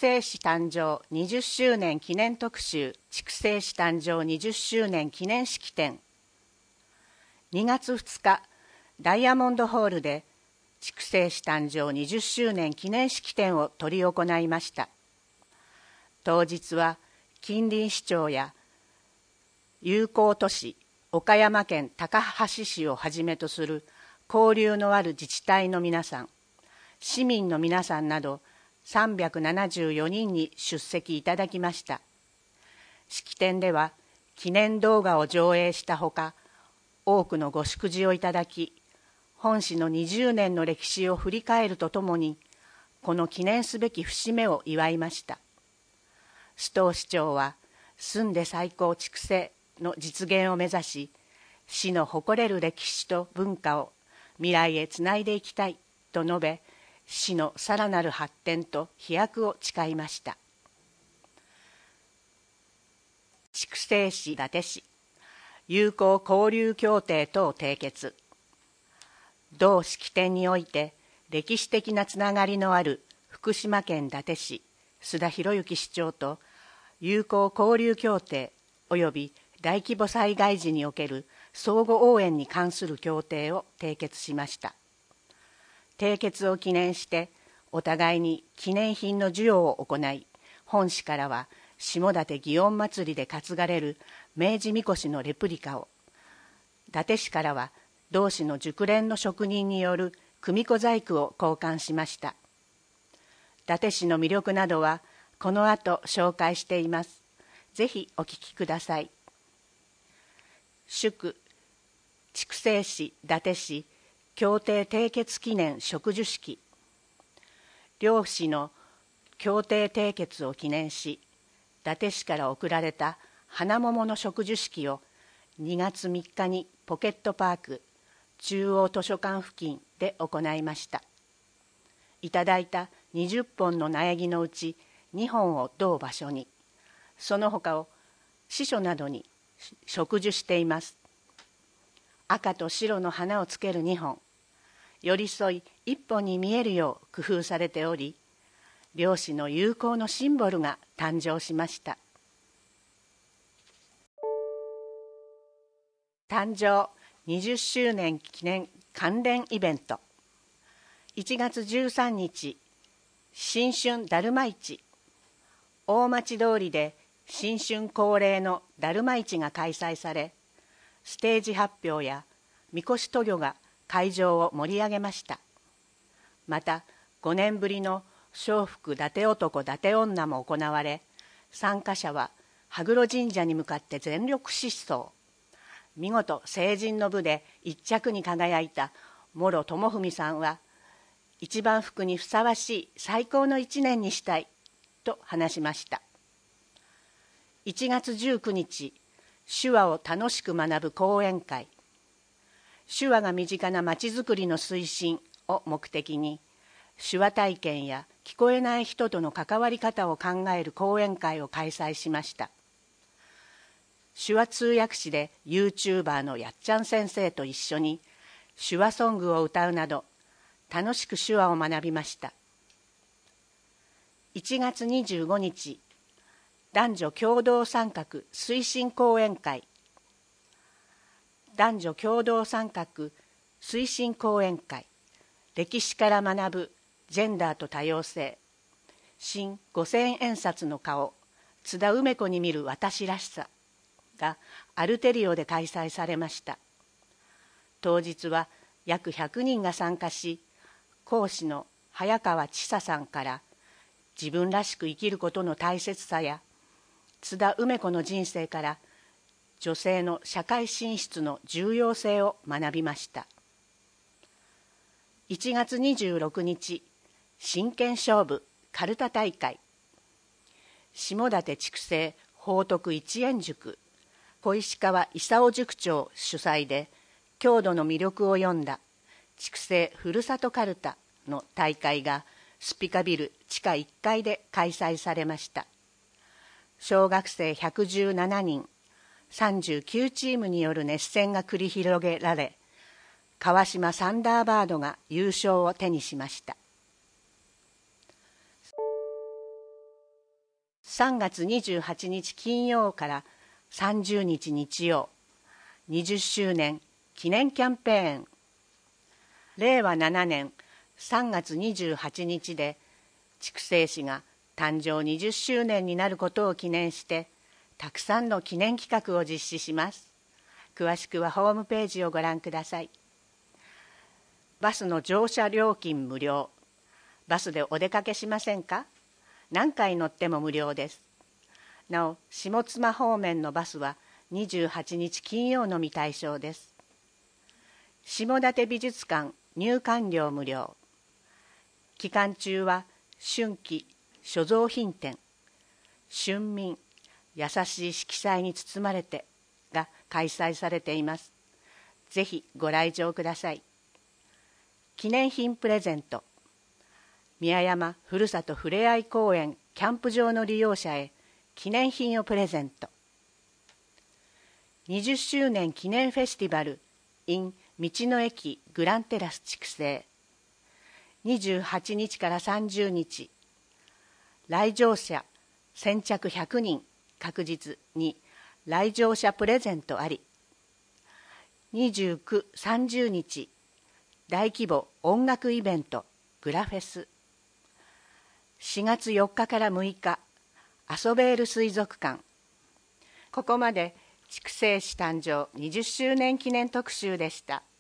生市誕生20周年記念特集筑西市誕生20周年記念式典。2月2日、ダイヤモンドホールで筑西市誕生20周年記念式典を執り行いました。当日は近隣市長や友好都市岡山県高梁市をはじめとする交流のある自治体の皆さん、市民の皆さんなど374人に出席いただきました。式典では記念動画を上映したほか、多くのご祝辞をいただき、本市の20年の歴史を振り返るとともに、この記念すべき節目を祝いました。須藤市長は、住んで最高筑西の実現を目指し、市の誇れる歴史と文化を未来へつないでいきたいと述べ、市のさらなる発展と飛躍を誓いました。筑西市伊達市友好交流協定等締結。同式典において歴史的なつながりのある福島県伊達市須田博之市長と友好交流協定及び大規模災害時における相互応援に関する協定を締結しました。締結を記念してお互いに記念品の授与を行い、本市からは下館祇園祭りで担がれる明治神輿のレプリカを、伊達市からは同市の熟練の職人による組子細工を交換しました。伊達市の魅力などはこの後紹介しています。ぜひお聞きください。祝筑西市伊達市協定締結記念植樹式。両市の協定締結を記念し、伊達市から贈られた花桃の植樹式を2月3日にポケットパーク中央図書館付近で行いました。いただいた20本の苗木のうち2本を同場所に、その他を司書などに植樹しています。赤と白の花をつける2本、寄り添い1本に見えるよう工夫されており、両市の友好のシンボルが誕生しました。誕生20周年記念関連イベント。1月13日、新春だるま市。大町通りで新春恒例のだるま市が開催され、ステージ発表やみこし渡御が会場を盛り上げました。また5年ぶりの笑福伊達男伊達女も行われ、参加者は羽黒神社に向かって全力疾走。見事成人の部で1着に輝いた諸智文さんは、一番福にふさわしい最高の一年にしたいと話しました。1月19日、手話を楽しく学ぶ講演会。手話が身近なまちづくりの推進を目的に、手話体験や聞こえない人との関わり方を考える講演会を開催しました。手話通訳士で YouTuber のやっちゃん先生と一緒に手話ソングを歌うなど、楽しく手話を学びました。1月25日、男女共同参画推進講演会。男女共同参画推進講演会。歴史から学ぶジェンダーと多様性。新5000円札の顔、津田梅子に見る私らしさがアルテリオで開催されました。当日は約100人が参加し、講師の早川千佐さんから自分らしく生きることの大切さや、津田梅子の人生から女性の社会進出の重要性を学びました。1月26日、真剣勝負かるた大会。下館筑西報徳一円塾小石川勲塾長主催で、郷土の魅力を詠んだ筑西ふるさとかるたの大会がスピカビル地下1階で開催されました。小学生117人、39チームによる熱戦が繰り広げられ、川島サンダーバードが優勝を手にしました。 3月28日金曜から30日日曜、20周年記念キャンペーン。令和7年3月28日で筑西市が誕生20周年になることを記念して、たくさんの記念企画を実施します。詳しくはホームページをご覧ください。バスの乗車料金無料。バスでお出かけしませんか？何回乗っても無料です。なお、下妻方面のバスは28日金曜のみ対象です。下館美術館入館料無料。期間中は春季所蔵品展、春眠優しい色彩に包まれてが開催されています。ぜひご来場ください。記念品プレゼント。宮山ふるさとふれあい公園キャンプ場の利用者へ記念品をプレゼント。20周年記念フェスティバル in 道の駅グランテラス筑西。28日から30日、来場者先着100人確実に来場者プレゼントあり。29、30日、大規模音楽イベントグラフェス。4月4日から6日、遊べる水族館。ここまで筑西市誕生20周年記念特集でした。